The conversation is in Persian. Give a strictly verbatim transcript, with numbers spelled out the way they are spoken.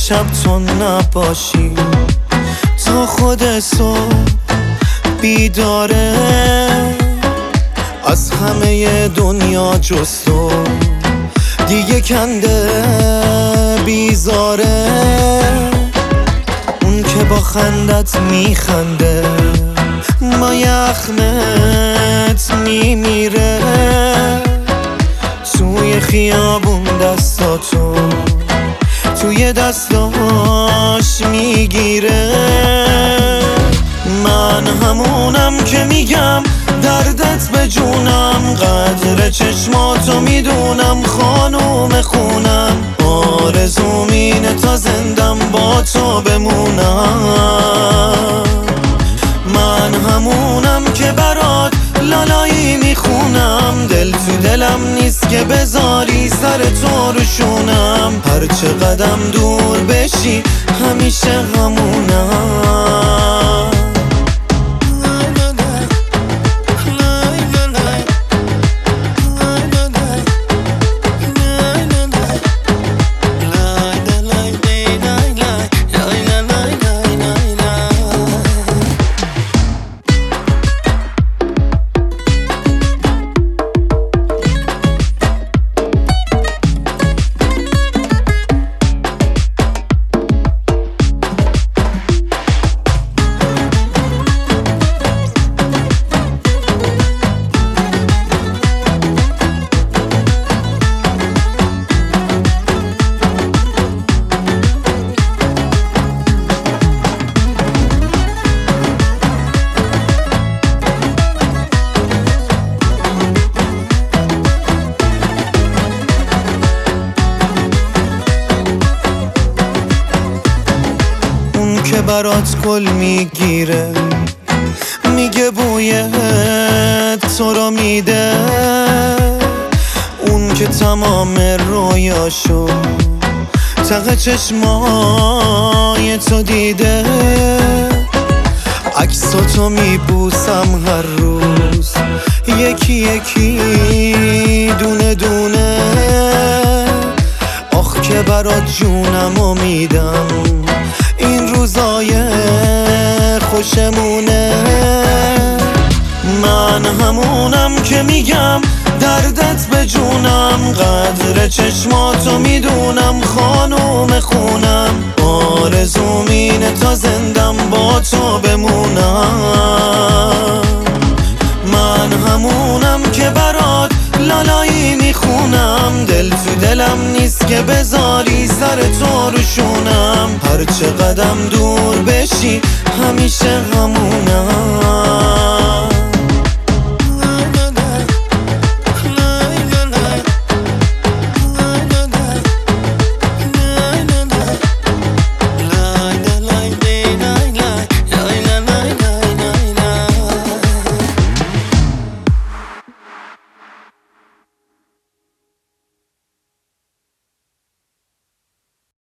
شب تو نباشی، تا خود صبح بیداره، از همه دنیا جز تو دیگه کنده بیزاره. اون که با خندت میخنده با یخمت میمیره، توی خیابون دستاتو توی دستاش میگیره. من همونم که میگم دردت به جونم، قدر چشماتو میدونم خانوم خونم، آرزوم اینه تا زندم با تو بمونم. من همونم که برات لالایی میخونم، دل تو دلم نیست که بذاری سر تو رو شونم، هر چه قدم دور بشی همیشه همونم. که برات کل میگیره، میگه بوی تو رو میده، اون که تمام رویاشو ته چشمای تو دیده، عکساتو میبوسم هر روز یکی یکی دونه دونه، آخ که برات جونمو میدم این روزای خوشمونه. من همونم که میگم دردت به جونم، قدر چشماتو میدونم خانوم خونم، آرزوم اینه تا زندم با تو بمونم. من همونم که برات لالایی میخونم، دل تو دلم نیست که بذاری سر تو رو شونم، هر چه قدم دور بشی همیشه همونم.